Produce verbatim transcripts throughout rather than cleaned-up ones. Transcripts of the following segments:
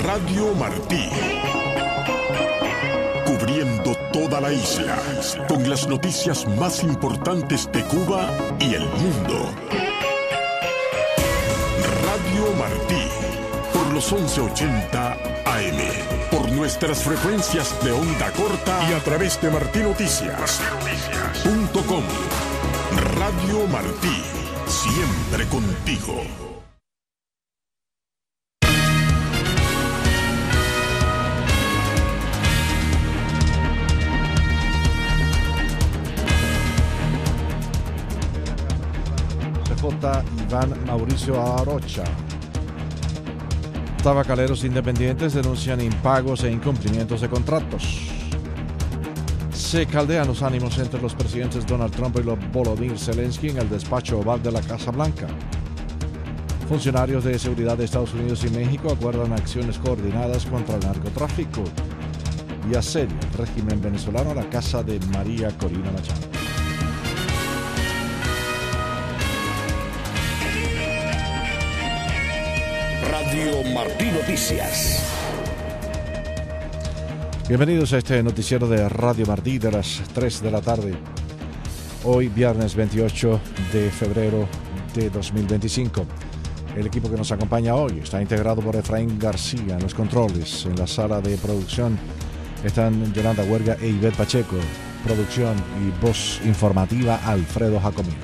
Radio Martí. Cubriendo toda la isla, con las noticias más importantes de Cuba y el mundo. Radio Martí, por los once ochenta A M, por nuestras frecuencias de onda corta y a través de martí noticias punto com. Radio Martí, siempre contigo. Iván Mauricio Arocha. Tabacaleros independientes denuncian impagos e incumplimientos de contratos. Se caldean los ánimos entre los presidentes Donald Trump y Volodymyr Zelensky en el despacho oval de la Casa Blanca. Funcionarios de seguridad de Estados Unidos y México acuerdan acciones coordinadas contra el narcotráfico. Y asedia el régimen venezolano a la casa de María Corina Machado. Radio Martí Noticias. Bienvenidos a este noticiero de Radio Martí de las tres de la tarde. Hoy, viernes veintiocho de febrero de dos mil veinticinco. El equipo que nos acompaña hoy está integrado por Efraín García en los controles. En la sala de producción están Yolanda Huerga e Ivette Pacheco. Producción y voz informativa, Alfredo Jacomino.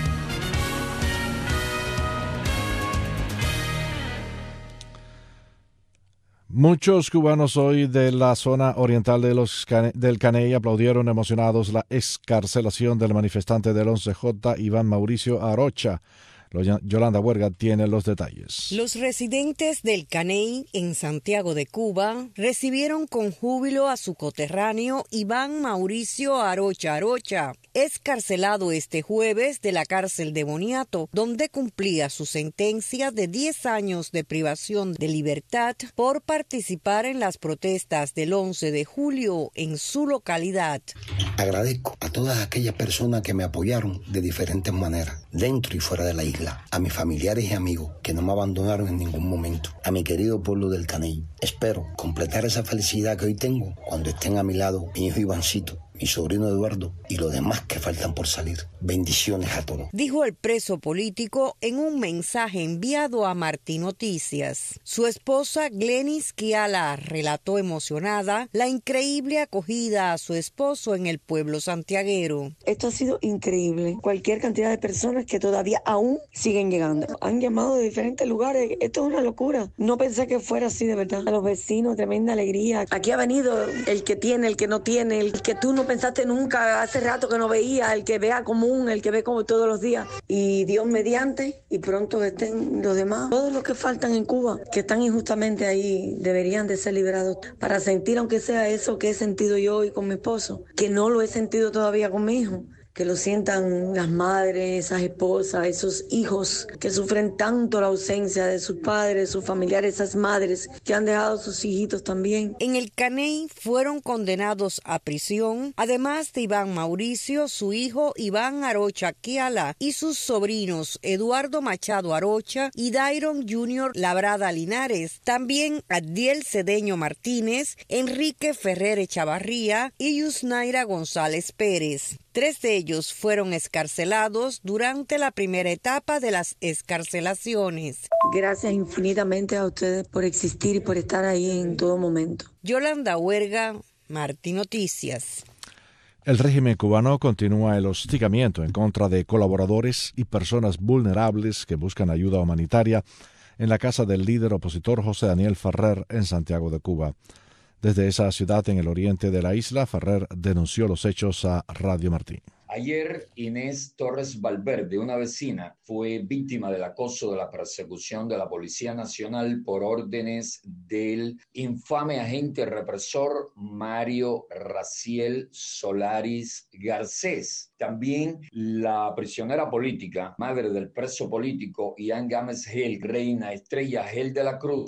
Muchos cubanos hoy de la zona oriental de los Cane- del Caney aplaudieron emocionados la excarcelación del manifestante del once J, Iván Mauricio Arocha. Yolanda Huerga tiene los detalles. Los residentes del Caney, en Santiago de Cuba, recibieron con júbilo a su coterráneo Iván Mauricio Arocha Arocha, excarcelado este jueves de la cárcel de Boniato, donde cumplía su sentencia de diez años de privación de libertad por participar en las protestas del once de julio en su localidad. Agradezco a todas aquellas personas que me apoyaron de diferentes maneras, dentro y fuera de la isla. A mis familiares y amigos que no me abandonaron en ningún momento. A mi querido pueblo del Caney. Espero completar esa felicidad que hoy tengo cuando estén a mi lado mi hijo Ivancito, mi sobrino Eduardo y los demás que faltan por salir. Bendiciones a todos. Dijo el preso político en un mensaje enviado a Martí Noticias. Su esposa Glenis Kiala relató emocionada la increíble acogida a su esposo en el pueblo santiaguero. Esto ha sido increíble. Cualquier cantidad de personas que todavía aún siguen llegando. Han llamado de diferentes lugares. Esto es una locura. No pensé que fuera así de verdad. A los vecinos, tremenda alegría. Aquí ha venido el que tiene, el que no tiene, el que tú no pensaste nunca, hace rato que no veía, el que vea común, el que ve como todos los días. Y Dios mediante, y pronto estén los demás. Todos los que faltan en Cuba, que están injustamente ahí, deberían de ser liberados para sentir, aunque sea eso que he sentido yo hoy con mi esposo, que no lo he sentido todavía con mi hijo. Que lo sientan las madres, esas esposas, esos hijos que sufren tanto la ausencia de sus padres, sus familiares, esas madres que han dejado a sus hijitos también. En el Caney fueron condenados a prisión, además de Iván Mauricio, su hijo Iván Arocha Kiala y sus sobrinos Eduardo Machado Arocha y Dairon junior Labrada Linares, también Adiel Cedeño Martínez, Enrique Ferrer Echavarría y Yusnaira González Pérez. Tres de ellos fueron excarcelados durante la primera etapa de las excarcelaciones. Gracias infinitamente a ustedes por existir y por estar ahí en todo momento. Yolanda Huerga, Martí Noticias. El régimen cubano continúa el hostigamiento en contra de colaboradores y personas vulnerables que buscan ayuda humanitaria en la casa del líder opositor José Daniel Ferrer en Santiago de Cuba. Desde esa ciudad en el oriente de la isla, Ferrer denunció los hechos a Radio Martí. Ayer, Inés Torres Valverde, una vecina, fue víctima del acoso de la persecución de la Policía Nacional por órdenes del infame agente represor Mario Raciel Solaris Garcés. También la prisionera política, madre del preso político Ian Gámez Gil, Reina Estrella Gil de la Cruz,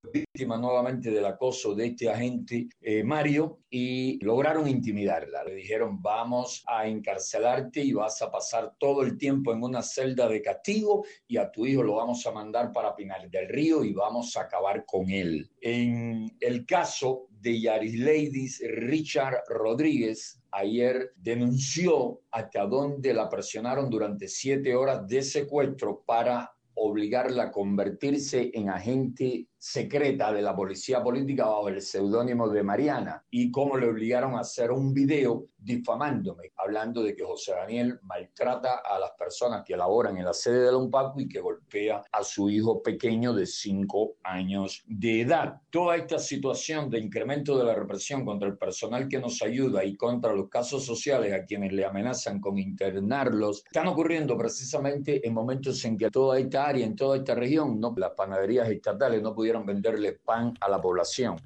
víctima nuevamente del acoso de este agente eh, Mario, y lograron intimidarla. Le dijeron: vamos a encarcelarte y vas a pasar todo el tiempo en una celda de castigo, y a tu hijo lo vamos a mandar para Pinar del Río y vamos a acabar con él. En el caso de Yarisleidis Richard Rodríguez, ayer denunció hasta dónde la presionaron durante siete horas de secuestro para obligarla a convertirse en agente secreta de la policía política bajo el seudónimo de Mariana, y cómo le obligaron a hacer un video difamándome, hablando de que José Daniel maltrata a las personas que laboran en la sede de la UNPACU y que golpea a su hijo pequeño de cinco años de edad. Toda esta situación de incremento de la represión contra el personal que nos ayuda y contra los casos sociales a quienes le amenazan con internarlos, están ocurriendo precisamente en momentos en que toda esta área, en toda esta región, no, las panaderías estatales no pudieron venderle pan a la población.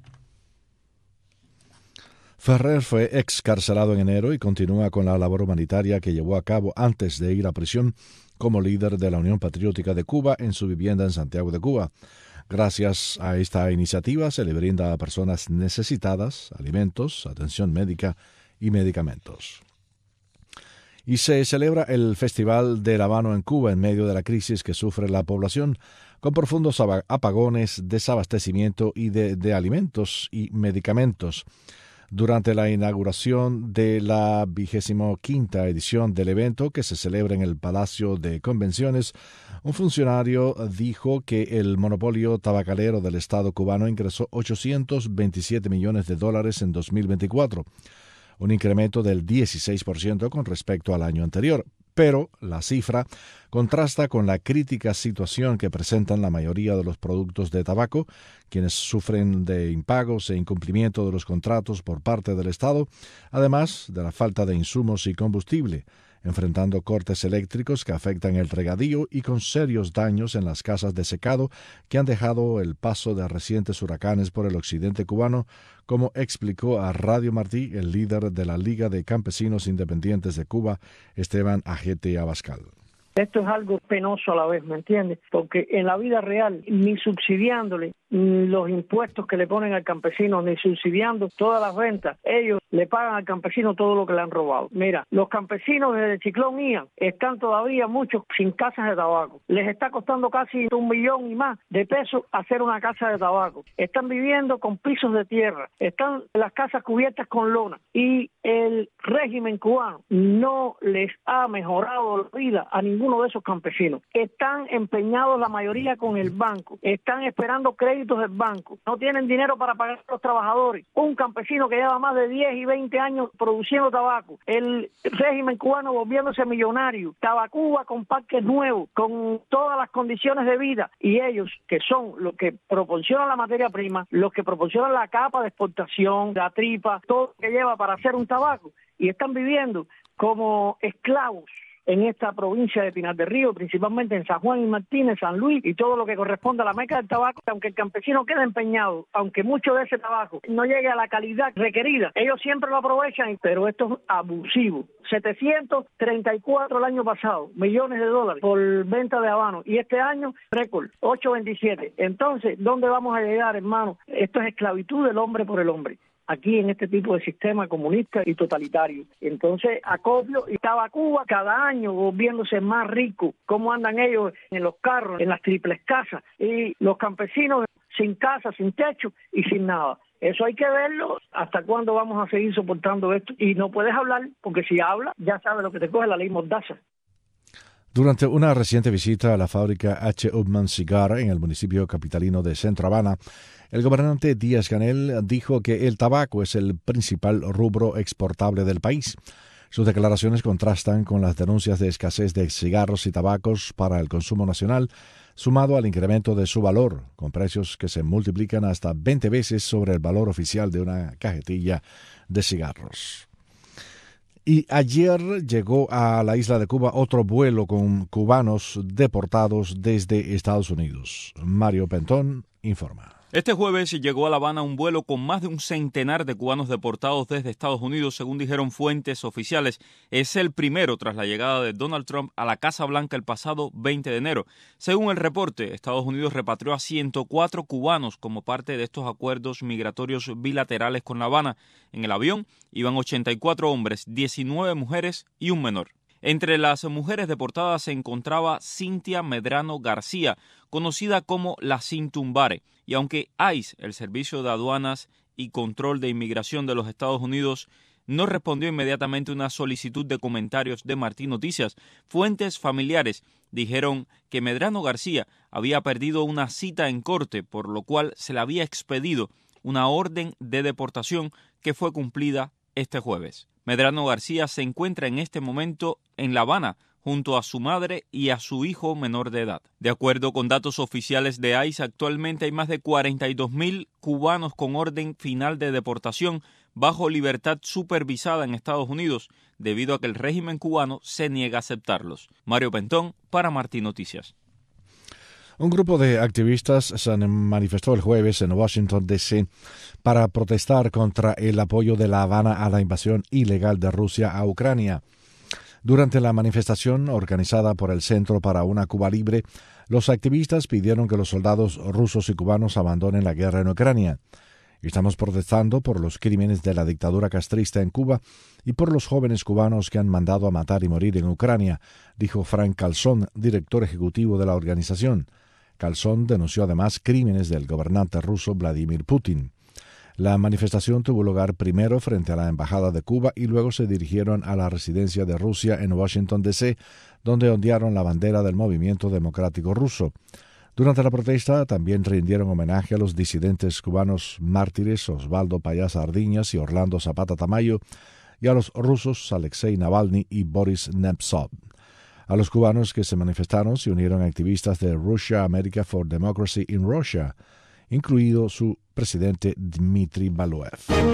Ferrer fue excarcelado en enero y continúa con la labor humanitaria que llevó a cabo antes de ir a prisión como líder de la Unión Patriótica de Cuba en su vivienda en Santiago de Cuba. Gracias a esta iniciativa se le brinda a personas necesitadas alimentos, atención médica y medicamentos. Y se celebra el Festival del Habano en Cuba en medio de la crisis que sufre la población, con profundos apagones, desabastecimiento y de, de alimentos y medicamentos. Durante la inauguración de la vigésimo quinta edición del evento, que se celebra en el Palacio de Convenciones, un funcionario dijo que el monopolio tabacalero del Estado cubano ingresó ochocientos veintisiete millones de dólares en dos mil veinticuatro, un incremento del dieciséis por ciento con respecto al año anterior. Pero la cifra contrasta con la crítica situación que presentan la mayoría de los productos de tabaco, quienes sufren de impagos e incumplimiento de los contratos por parte del Estado, además de la falta de insumos y combustible, enfrentando cortes eléctricos que afectan el regadío y con serios daños en las casas de secado que han dejado el paso de recientes huracanes por el occidente cubano, como explicó a Radio Martí el líder de la Liga de Campesinos Independientes de Cuba, Esteban Ajete Abascal. Esto es algo penoso a la vez, ¿me entiendes? Porque en la vida real, ni subsidiándole los impuestos que le ponen al campesino, ni subsidiando todas las rentas, ellos le pagan al campesino todo lo que le han robado. Mira, los campesinos desde el ciclón Ian están todavía muchos sin casas de tabaco. Les está costando casi un millón y más de pesos hacer una casa de tabaco. Están viviendo con pisos de tierra, están las casas cubiertas con lona, y el régimen cubano no les ha mejorado la vida a ninguno de esos campesinos. Están empeñados la mayoría con el banco, están esperando créditos del banco, no tienen dinero para pagar a los trabajadores. Un campesino que lleva más de diez y veinte años produciendo tabaco, el régimen cubano volviéndose millonario, Tabacuba con parques nuevos, con todas las condiciones de vida, y ellos, que son los que proporcionan la materia prima, los que proporcionan la capa de exportación, la tripa, todo lo que lleva para hacer un tabaco, y están viviendo como esclavos en esta provincia de Pinar del Río, principalmente en San Juan y Martínez, San Luis y todo lo que corresponde a la meca del tabaco. Aunque el campesino quede empeñado, aunque mucho de ese tabaco no llegue a la calidad requerida, ellos siempre lo aprovechan, pero esto es abusivo. setecientos treinta y cuatro el año pasado, millones de dólares por venta de habano, y este año récord, ochocientos veintisiete. Entonces, ¿dónde vamos a llegar, hermano? Esto es esclavitud del hombre por el hombre, aquí en este tipo de sistema comunista y totalitario. Entonces, acopio, y estaba Cuba cada año volviéndose más rico. ¿Cómo andan ellos en los carros, en las triples casas? Y los campesinos sin casa, sin techo y sin nada. Eso hay que verlo. ¿Hasta cuándo vamos a seguir soportando esto? Y no puedes hablar, porque si hablas, ya sabes lo que te coge la ley Mordaza. Durante una reciente visita a la fábrica H. Upmann Cigar en el municipio capitalino de Centro Habana, el gobernante Díaz-Canel dijo que el tabaco es el principal rubro exportable del país. Sus declaraciones contrastan con las denuncias de escasez de cigarros y tabacos para el consumo nacional, sumado al incremento de su valor, con precios que se multiplican hasta veinte veces sobre el valor oficial de una cajetilla de cigarros. Y ayer llegó a la isla de Cuba otro vuelo con cubanos deportados desde Estados Unidos. Mario Pentón informa. Este jueves llegó a La Habana un vuelo con más de un centenar de cubanos deportados desde Estados Unidos, según dijeron fuentes oficiales. Es el primero tras la llegada de Donald Trump a la Casa Blanca el pasado veinte de enero. Según el reporte, Estados Unidos repatrió a ciento cuatro cubanos como parte de estos acuerdos migratorios bilaterales con La Habana. En el avión iban ochenta y cuatro hombres, diecinueve mujeres y un menor. Entre las mujeres deportadas se encontraba Cintia Medrano García, conocida como la Cintumbare, y aunque I C E, el Servicio de Aduanas y Control de Inmigración de los Estados Unidos, no respondió inmediatamente a una solicitud de comentarios de Martín Noticias, fuentes familiares dijeron que Medrano García había perdido una cita en corte, por lo cual se le había expedido una orden de deportación que fue cumplida este jueves. Medrano García se encuentra en este momento en La Habana junto a su madre y a su hijo menor de edad. De acuerdo con datos oficiales de I C E, actualmente hay más de cuarenta y dos mil cubanos con orden final de deportación bajo libertad supervisada en Estados Unidos, debido a que el régimen cubano se niega a aceptarlos. Mario Pentón para Martín Noticias. Un grupo de activistas se manifestó el jueves en Washington, D C para protestar contra el apoyo de La Habana a la invasión ilegal de Rusia a Ucrania. Durante la manifestación organizada por el Centro para una Cuba Libre, los activistas pidieron que los soldados rusos y cubanos abandonen la guerra en Ucrania. Estamos protestando por los crímenes de la dictadura castrista en Cuba y por los jóvenes cubanos que han mandado a matar y morir en Ucrania, dijo Frank Calzón, director ejecutivo de la organización. Calzón denunció además crímenes del gobernante ruso Vladimir Putin. La manifestación tuvo lugar primero frente a la Embajada de Cuba y luego se dirigieron a la residencia de Rusia en Washington, D C, donde ondearon la bandera del Movimiento Democrático Ruso. Durante la protesta también rindieron homenaje a los disidentes cubanos mártires Osvaldo Payá Sardiñas y Orlando Zapata Tamayo y a los rusos Alexei Navalny y Boris Nemtsov. A los cubanos que se manifestaron se unieron activistas de Russia America for Democracy in Russia, incluido su presidente Dmitry Baluev.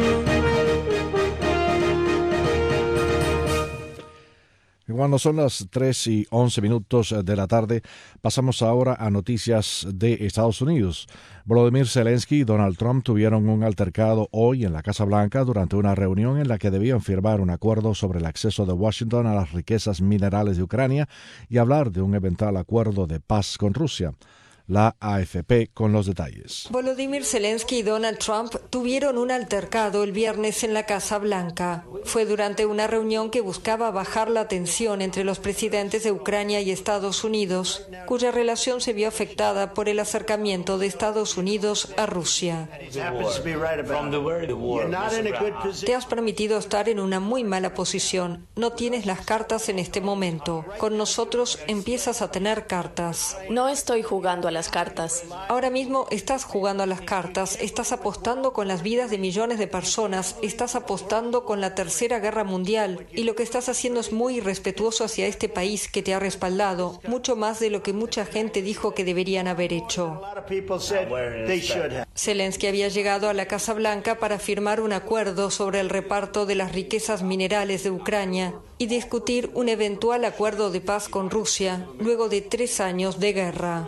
Cuando son las tres y once minutos de la tarde, pasamos ahora a noticias de Estados Unidos. Volodymyr Zelensky y Donald Trump tuvieron un altercado hoy en la Casa Blanca durante una reunión en la que debían firmar un acuerdo sobre el acceso de Washington a las riquezas minerales de Ucrania y hablar de un eventual acuerdo de paz con Rusia. La A F P con los detalles. Volodymyr Zelensky y Donald Trump tuvieron un altercado el viernes en la Casa Blanca. Fue durante una reunión que buscaba bajar la tensión entre los presidentes de Ucrania y Estados Unidos, cuya relación se vio afectada por el acercamiento de Estados Unidos a Rusia. Te has permitido estar en una muy mala posición. No tienes las cartas en este momento. Con nosotros empiezas a tener cartas. No estoy jugando a las cartas. Ahora mismo estás jugando a las cartas, estás apostando con las vidas de millones de personas, estás apostando con la Tercera Guerra Mundial y lo que estás haciendo es muy irrespetuoso hacia este país que te ha respaldado, mucho más de lo que mucha gente dijo que deberían haber hecho. Zelensky había llegado a la Casa Blanca para firmar un acuerdo sobre el reparto de las riquezas minerales de Ucrania y discutir un eventual acuerdo de paz con Rusia luego de tres años de guerra.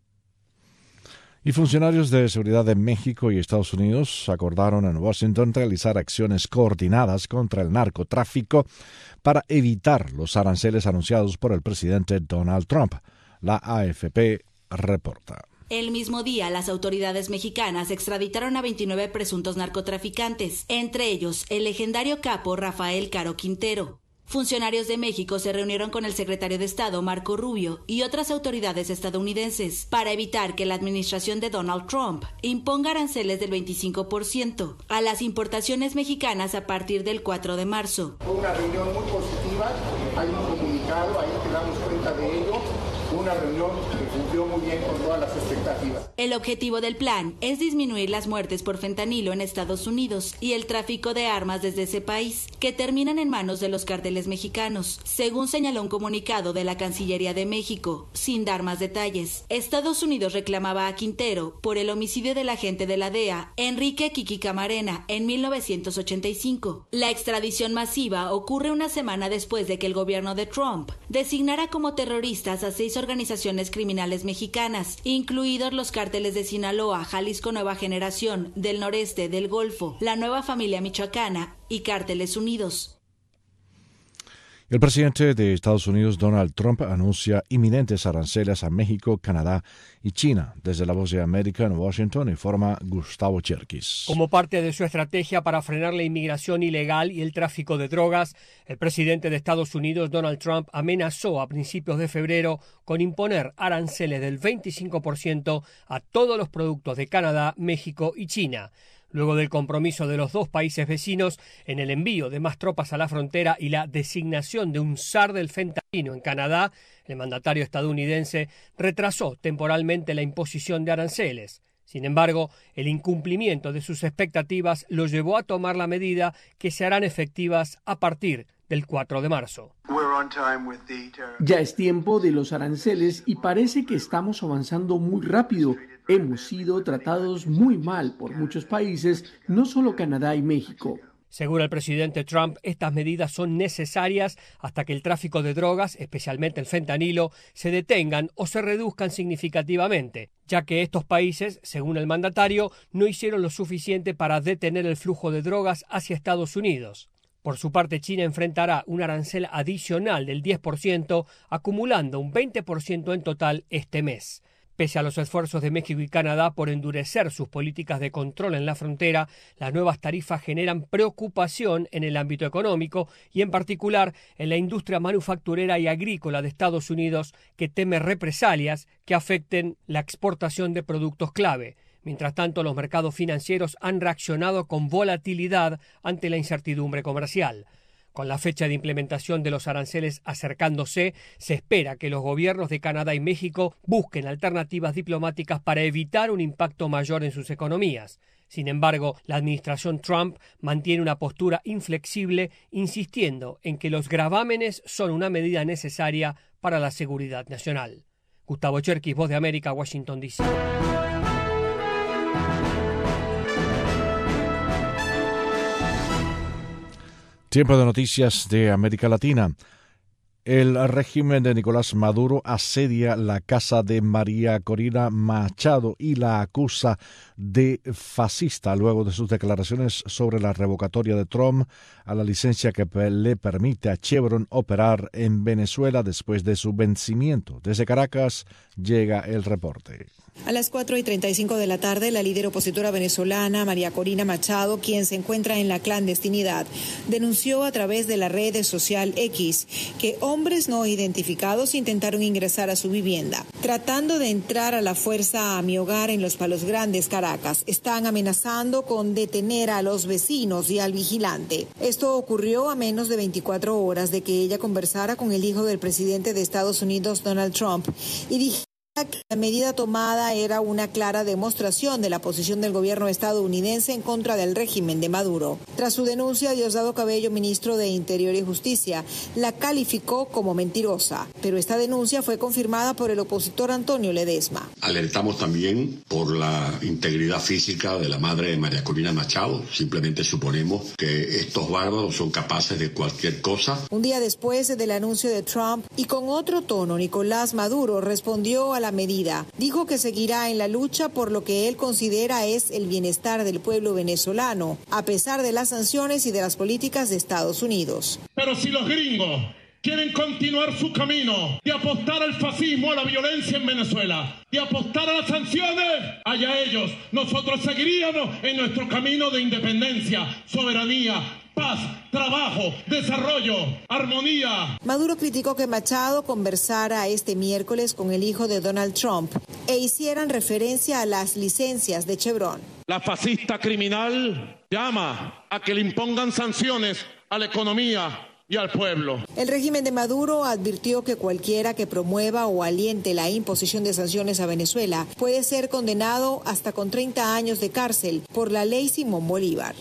Y funcionarios de seguridad de México y Estados Unidos acordaron en Washington realizar acciones coordinadas contra el narcotráfico para evitar los aranceles anunciados por el presidente Donald Trump. La A F P reporta. El mismo día, las autoridades mexicanas extraditaron a veintinueve presuntos narcotraficantes, entre ellos el legendario capo Rafael Caro Quintero. Funcionarios de México se reunieron con el secretario de Estado, Marco Rubio, y otras autoridades estadounidenses para evitar que la administración de Donald Trump imponga aranceles del veinticinco por ciento a las importaciones mexicanas a partir del cuatro de marzo. Fue una reunión muy positiva, hay un comunicado, ahí te damos cuenta de ello. Una reunión que cumplió muy bien con todas las expectativas. El objetivo del plan es disminuir las muertes por fentanilo en Estados Unidos y el tráfico de armas desde ese país, que terminan en manos de los cárteles mexicanos, según señaló un comunicado de la Cancillería de México, sin dar más detalles. Estados Unidos reclamaba a Quintero por el homicidio del agente de la D E A, Enrique Kiki Camarena, en mil novecientos ochenta y cinco. La extradición masiva ocurre una semana después de que el gobierno de Trump designara como terroristas a seis organizaciones criminales cárteles mexicanas, incluidos los cárteles de Sinaloa, Jalisco Nueva Generación, del Noreste, del Golfo, la Nueva Familia Michoacana y Cárteles Unidos. El presidente de Estados Unidos, Donald Trump, anuncia inminentes aranceles a México, Canadá y China. Desde La Voz de América en Washington informa Gustavo Cherkis. Como parte de su estrategia para frenar la inmigración ilegal y el tráfico de drogas, el presidente de Estados Unidos, Donald Trump, amenazó a principios de febrero con imponer aranceles del veinticinco por ciento a todos los productos de Canadá, México y China. Luego del compromiso de los dos países vecinos en el envío de más tropas a la frontera y la designación de un zar del fentanilo en Canadá, el mandatario estadounidense retrasó temporalmente la imposición de aranceles. Sin embargo, el incumplimiento de sus expectativas lo llevó a tomar la medida que se harán efectivas a partir del cuatro de marzo. Ya es tiempo de los aranceles y parece que estamos avanzando muy rápido. Hemos sido tratados muy mal por muchos países, no solo Canadá y México. Según el presidente Trump, estas medidas son necesarias hasta que el tráfico de drogas, especialmente el fentanilo, se detengan o se reduzcan significativamente, ya que estos países, según el mandatario, no hicieron lo suficiente para detener el flujo de drogas hacia Estados Unidos. Por su parte, China enfrentará un arancel adicional del diez por ciento, acumulando un veinte por ciento en total este mes. Pese a los esfuerzos de México y Canadá por endurecer sus políticas de control en la frontera, las nuevas tarifas generan preocupación en el ámbito económico y en particular en la industria manufacturera y agrícola de Estados Unidos, que teme represalias que afecten la exportación de productos clave. Mientras tanto, los mercados financieros han reaccionado con volatilidad ante la incertidumbre comercial. Con la fecha de implementación de los aranceles acercándose, se espera que los gobiernos de Canadá y México busquen alternativas diplomáticas para evitar un impacto mayor en sus economías. Sin embargo, la administración Trump mantiene una postura inflexible, insistiendo en que los gravámenes son una medida necesaria para la seguridad nacional. Gustavo Cherkis, Voz de América, Washington, D C Tiempo de noticias de América Latina. El régimen de Nicolás Maduro asedia la casa de María Corina Machado y la acusa de fascista luego de sus declaraciones sobre la revocatoria de Trump a la licencia que le permite a Chevron operar en Venezuela después de su vencimiento. Desde Caracas llega el reporte. A las cuatro y treinta y cinco de la tarde, la líder opositora venezolana María Corina Machado, quien se encuentra en la clandestinidad, denunció a través de la red social X que hombres no identificados intentaron ingresar a su vivienda, tratando de entrar a la fuerza a mi hogar en Los Palos Grandes, Caracas. Están amenazando con detener a los vecinos y al vigilante. Esto ocurrió a menos de veinticuatro horas de que ella conversara con el hijo del presidente de Estados Unidos, Donald Trump, y dijo que la medida tomada era una clara demostración de la posición del gobierno estadounidense en contra del régimen de Maduro. Tras su denuncia, Diosdado Cabello, ministro de Interior y Justicia, la calificó como mentirosa, pero esta denuncia fue confirmada por el opositor Antonio Ledesma. Alertamos también por la integridad física de la madre de María Corina Machado. Simplemente suponemos que estos bárbaros son capaces de cualquier cosa. Un día después del anuncio de Trump y con otro tono, Nicolás Maduro respondió a la medida. Dijo que seguirá en la lucha por lo que él considera es el bienestar del pueblo venezolano, a pesar de las sanciones y de las políticas de Estados Unidos. Pero si los gringos quieren continuar su camino de apostar al fascismo, a la violencia en Venezuela, de apostar a las sanciones, allá ellos. Nosotros seguiríamos en nuestro camino de independencia, soberanía, paz, trabajo, desarrollo, armonía. Maduro criticó que Machado conversara este miércoles con el hijo de Donald Trump e hicieran referencia a las licencias de Chevron. La fascista criminal llama a que le impongan sanciones a la economía y al pueblo. El régimen de Maduro advirtió que cualquiera que promueva o aliente la imposición de sanciones a Venezuela puede ser condenado hasta con treinta años de cárcel por la ley Simón Bolívar.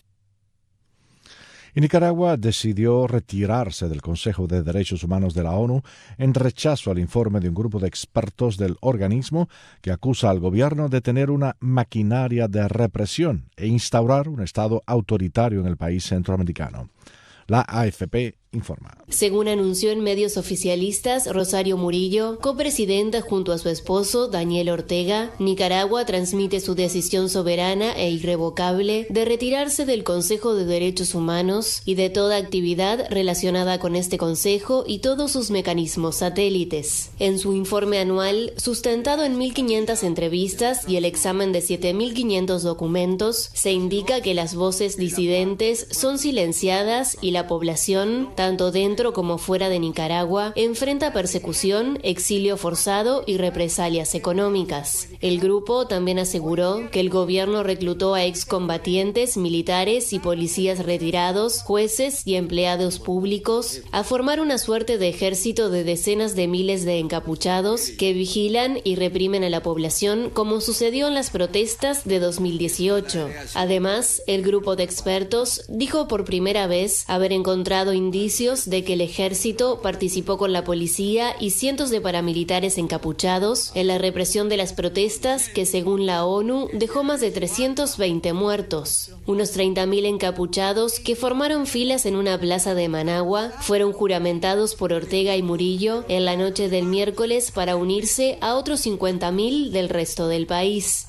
Y Nicaragua decidió retirarse del Consejo de Derechos Humanos de la ONU en rechazo al informe de un grupo de expertos del organismo que acusa al gobierno de tener una maquinaria de represión e instaurar un Estado autoritario en el país centroamericano. La A F P informa. Según anunció en medios oficialistas Rosario Murillo, copresidenta junto a su esposo Daniel Ortega, Nicaragua transmite su decisión soberana e irrevocable de retirarse del Consejo de Derechos Humanos y de toda actividad relacionada con este consejo y todos sus mecanismos satélites. En su informe anual, sustentado en mil quinientas entrevistas y el examen de siete mil quinientos documentos, se indica que las voces disidentes son silenciadas y la población, tanto dentro como fuera de Nicaragua, enfrenta persecución, exilio forzado y represalias económicas. El grupo también aseguró que el gobierno reclutó a excombatientes, militares y policías retirados, jueces y empleados públicos a formar una suerte de ejército de decenas de miles de encapuchados que vigilan y reprimen a la población, como sucedió en las protestas de dos mil dieciocho. Además, el grupo de expertos dijo por primera vez haber encontrado indicios de que el ejército participó con la policía y cientos de paramilitares encapuchados en la represión de las protestas que, según la ONU, dejó más de trescientos veinte muertos. Unos treinta mil encapuchados que formaron filas en una plaza de Managua fueron juramentados por Ortega y Murillo en la noche del miércoles para unirse a otros cincuenta mil del resto del país.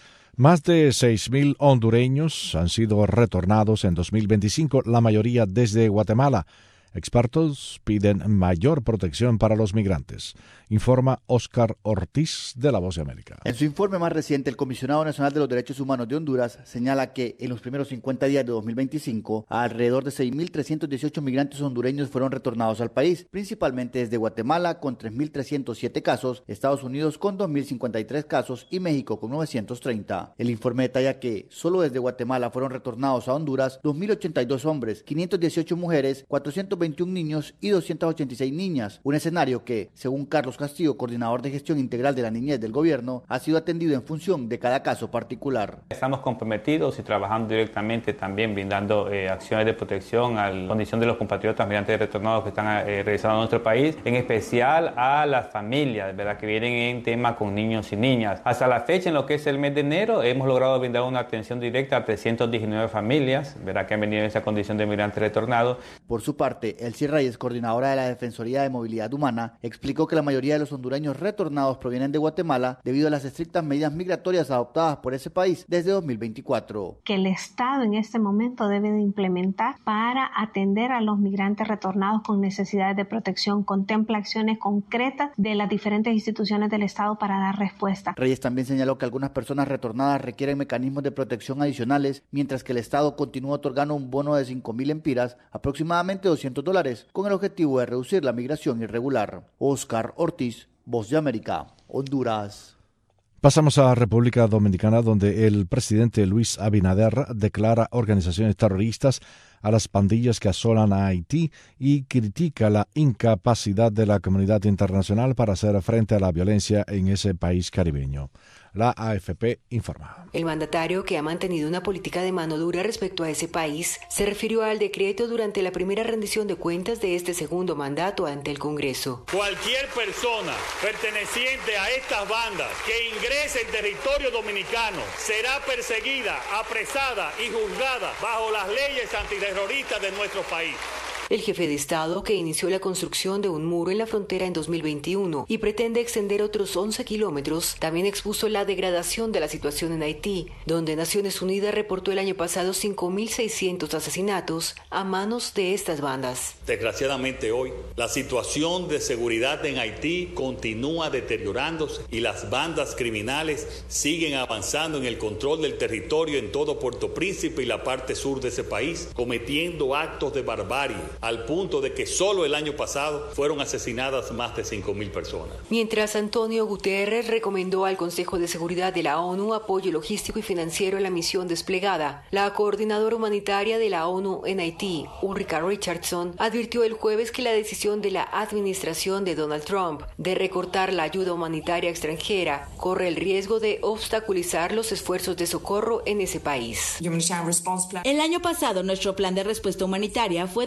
Más de seis mil hondureños han sido retornados en dos mil veinticinco, la mayoría desde Guatemala. Expertos piden mayor protección para los migrantes, informa Óscar Ortiz de La Voz de América. En su informe más reciente, el Comisionado Nacional de los Derechos Humanos de Honduras señala que en los primeros cincuenta días de dos mil veinticinco, alrededor de seis mil trescientos dieciocho migrantes hondureños fueron retornados al país, principalmente desde Guatemala con tres mil trescientos siete casos, Estados Unidos con dos mil cincuenta y tres casos y México con novecientos treinta. El informe detalla que solo desde Guatemala fueron retornados a Honduras dos mil ochenta y dos hombres, quinientos dieciocho mujeres, cuatrocientos veintiún niños y doscientas ochenta y seis niñas, un escenario que, según Carlos Castillo, coordinador de gestión integral de la niñez del gobierno, ha sido atendido en función de cada caso particular. Estamos comprometidos y trabajando directamente también brindando eh, acciones de protección a la condición de los compatriotas migrantes retornados que están eh, regresando a nuestro país, en especial a las familias, ¿verdad?, que vienen en tema con niños y niñas. Hasta la fecha, en lo que es el mes de enero, hemos logrado brindar una atención directa a trescientas diecinueve familias, ¿verdad?, que han venido en esa condición de migrantes retornados. Por su parte, el Reyes, coordinadora de la Defensoría de Movilidad Humana, explicó que la mayoría de los hondureños retornados provienen de Guatemala debido a las estrictas medidas migratorias adoptadas por ese país desde dos mil veinticuatro. Que el Estado en este momento debe de implementar para atender a los migrantes retornados con necesidades de protección, contempla acciones concretas de las diferentes instituciones del Estado para dar respuesta. Reyes también señaló que algunas personas retornadas requieren mecanismos de protección adicionales, mientras que el Estado continúa otorgando un bono de cinco mil empiras, aproximadamente doscientos dólares, con el objetivo de reducir la migración irregular. Óscar Ortiz, Voz de América, Honduras. Pasamos a República Dominicana, donde el presidente Luis Abinader declara organizaciones terroristas a las pandillas que asolan a Haití y critica la incapacidad de la comunidad internacional para hacer frente a la violencia en ese país caribeño. La A F P informa. El mandatario, que ha mantenido una política de mano dura respecto a ese país, se refirió al decreto durante la primera rendición de cuentas de este segundo mandato ante el Congreso. Cualquier persona perteneciente a estas bandas que ingrese en territorio dominicano será perseguida, apresada y juzgada bajo las leyes antiterroristas de nuestro país. El jefe de Estado, que inició la construcción de un muro en la frontera en dos mil veintiuno y pretende extender otros once kilómetros, también expuso la degradación de la situación en Haití, donde Naciones Unidas reportó el año pasado cinco mil seiscientos asesinatos a manos de estas bandas. Desgraciadamente hoy, la situación de seguridad en Haití continúa deteriorándose y las bandas criminales siguen avanzando en el control del territorio en todo Puerto Príncipe y la parte sur de ese país, cometiendo actos de barbarie, al punto de que solo el año pasado fueron asesinadas más de cinco mil personas. Mientras Antonio Guterres recomendó al Consejo de Seguridad de la ONU apoyo logístico y financiero a la misión desplegada, la coordinadora humanitaria de la ONU en Haití, Ulrika Richardson, advirtió el jueves que la decisión de la administración de Donald Trump de recortar la ayuda humanitaria extranjera corre el riesgo de obstaculizar los esfuerzos de socorro en ese país. El año pasado, nuestro plan de respuesta humanitaria fue de más o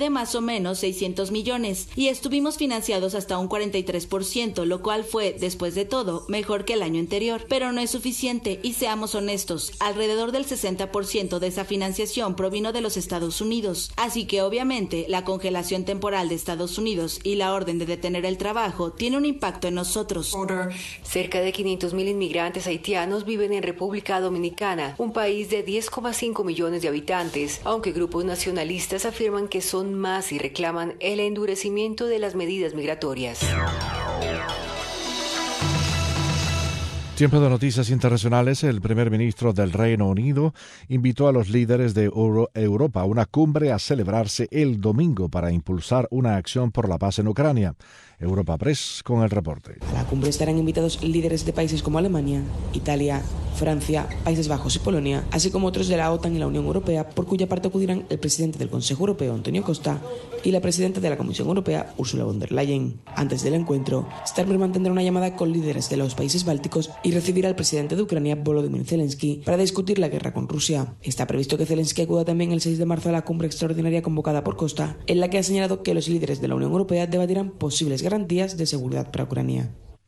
menos seiscientos millones y estuvimos financiados hasta un cuarenta y tres por ciento, lo cual fue, después de todo, mejor que el año anterior. Pero no es suficiente y seamos honestos, alrededor del sesenta por ciento de esa financiación provino de los Estados Unidos. Así que obviamente la congelación temporal de Estados Unidos y la orden de detener el trabajo tiene un impacto en nosotros. Cerca de quinientos mil inmigrantes haitianos viven en República Dominicana, un país de diez coma cinco millones de habitantes, aunque grupos nacionalistas afirman que son más y reclaman el endurecimiento de las medidas migratorias. Tiempo de noticias internacionales. El primer ministro del Reino Unido invitó a los líderes de Euro- Europa a una cumbre a celebrarse el domingo para impulsar una acción por la paz en Ucrania. Europa Press con el reporte. A la cumbre estarán invitados líderes de países como Alemania, Italia, Francia, Países Bajos y Polonia, así como otros de la OTAN y la Unión Europea, por cuya parte acudirán el presidente del Consejo Europeo, Antonio Costa, y la presidenta de la Comisión Europea, Ursula von der Leyen. Antes del encuentro, Steinmeier mantendrá una llamada con líderes de los países bálticos y recibirá al presidente de Ucrania, Volodymyr Zelensky, para discutir la guerra con Rusia. Está previsto que Zelensky acuda también el seis de marzo a la cumbre extraordinaria convocada por Costa, en la que ha señalado que los líderes de la Unión Europea debatirán posibles garantías de seguridad para Ucrania.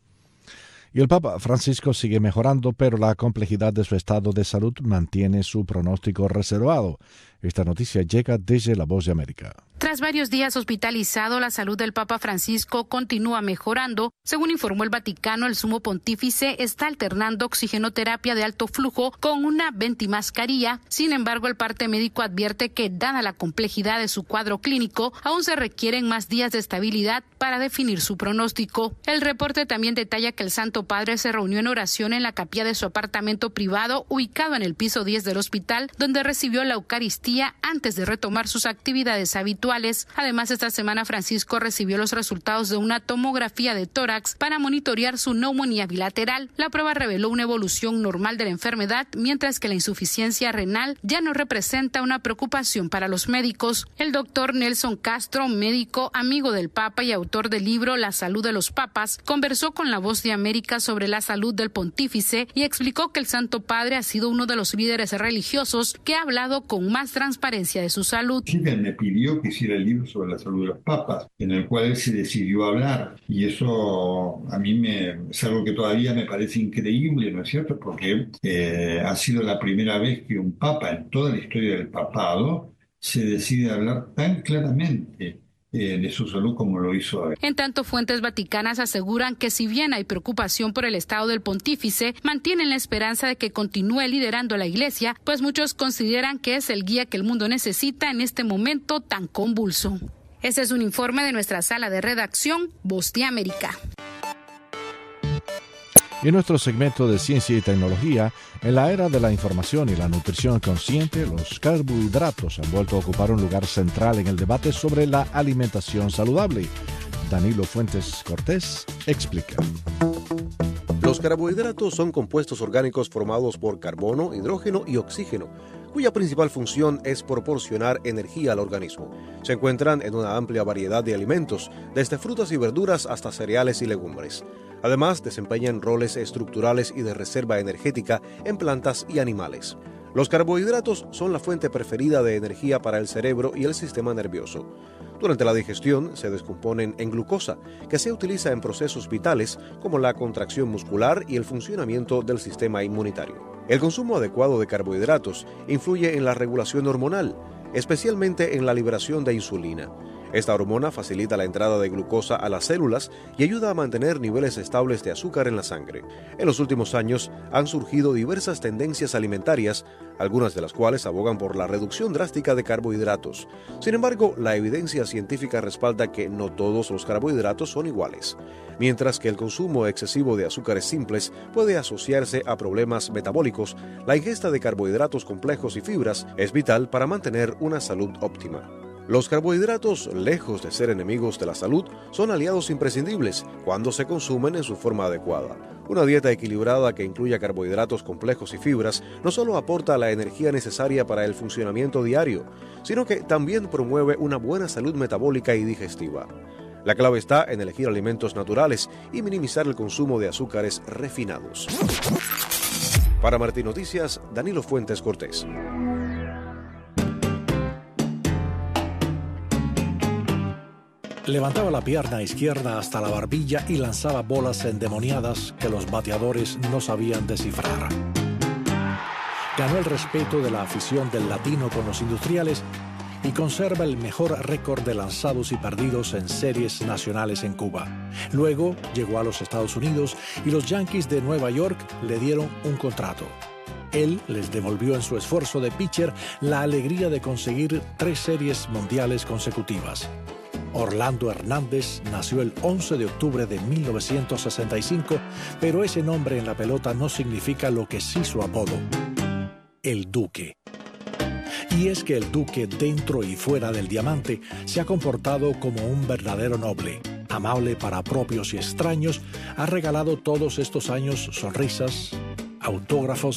Y el Papa Francisco sigue mejorando, pero la complejidad de su estado de salud mantiene su pronóstico reservado. Esta noticia llega desde La Voz de América. Tras varios días hospitalizado, la salud del Papa Francisco continúa mejorando. Según informó el Vaticano, el sumo pontífice está alternando oxigenoterapia de alto flujo con una ventimascarilla. Sin embargo, el parte médico advierte que, dada la complejidad de su cuadro clínico, aún se requieren más días de estabilidad para definir su pronóstico. El reporte también detalla que el Santo Padre se reunió en oración en la capilla de su apartamento privado, ubicado en el piso diez del hospital, donde recibió la Eucaristía antes de retomar sus actividades habituales. Además, esta semana Francisco recibió los resultados de una tomografía de tórax para monitorear su neumonía bilateral. La prueba reveló una evolución normal de la enfermedad, mientras que la insuficiencia renal ya no representa una preocupación para los médicos. El doctor Nelson Castro, médico, amigo del Papa y autor del libro La salud de los papas, conversó con La Voz de América sobre la salud del pontífice y explicó que el Santo Padre ha sido uno de los líderes religiosos que ha hablado con más transparencia de su salud. Sí, él me pidió que hiciera el libro sobre la salud de los papas, en el cual él se decidió hablar, y eso a mí me, es algo que todavía me parece increíble, ¿no es cierto? Porque eh, ha sido la primera vez que un papa en toda la historia del papado se decide hablar tan claramente de su salud como lo hizo hoy. En tanto, fuentes vaticanas aseguran que si bien hay preocupación por el estado del pontífice, mantienen la esperanza de que continúe liderando la Iglesia, pues muchos consideran que es el guía que el mundo necesita en este momento tan convulso. Este es un informe de nuestra sala de redacción, Voz de América. Y en nuestro segmento de ciencia y tecnología, en la era de la información y la nutrición consciente, los carbohidratos han vuelto a ocupar un lugar central en el debate sobre la alimentación saludable. Danilo Fuentes Cortés explica. Los carbohidratos son compuestos orgánicos formados por carbono, hidrógeno y oxígeno, cuya principal función es proporcionar energía al organismo. Se encuentran en una amplia variedad de alimentos, desde frutas y verduras hasta cereales y legumbres. Además, desempeñan roles estructurales y de reserva energética en plantas y animales. Los carbohidratos son la fuente preferida de energía para el cerebro y el sistema nervioso. Durante la digestión se descomponen en glucosa, que se utiliza en procesos vitales como la contracción muscular y el funcionamiento del sistema inmunitario. El consumo adecuado de carbohidratos influye en la regulación hormonal, especialmente en la liberación de insulina. Esta hormona facilita la entrada de glucosa a las células y ayuda a mantener niveles estables de azúcar en la sangre. En los últimos años han surgido diversas tendencias alimentarias, algunas de las cuales abogan por la reducción drástica de carbohidratos. Sin embargo, la evidencia científica respalda que no todos los carbohidratos son iguales. Mientras que el consumo excesivo de azúcares simples puede asociarse a problemas metabólicos, la ingesta de carbohidratos complejos y fibras es vital para mantener una salud óptima. Los carbohidratos, lejos de ser enemigos de la salud, son aliados imprescindibles cuando se consumen en su forma adecuada. Una dieta equilibrada que incluya carbohidratos complejos y fibras no solo aporta la energía necesaria para el funcionamiento diario, sino que también promueve una buena salud metabólica y digestiva. La clave está en elegir alimentos naturales y minimizar el consumo de azúcares refinados. Para Martín Noticias, Danilo Fuentes Cortés. Levantaba la pierna izquierda hasta la barbilla y lanzaba bolas endemoniadas que los bateadores no sabían descifrar. Ganó el respeto de la afición del latino con los industriales y conserva el mejor récord de lanzados y perdidos en series nacionales en Cuba. Luego llegó a los Estados Unidos y los Yankees de Nueva York le dieron un contrato. Él les devolvió en su esfuerzo de pitcher la alegría de conseguir tres series mundiales consecutivas. Orlando Hernández nació el once de octubre de mil novecientos sesenta y cinco, pero ese nombre en la pelota no significa lo que sí su apodo: el Duque. Y es que el Duque, dentro y fuera del diamante, se ha comportado como un verdadero noble. Amable para propios y extraños, ha regalado todos estos años sonrisas, autógrafos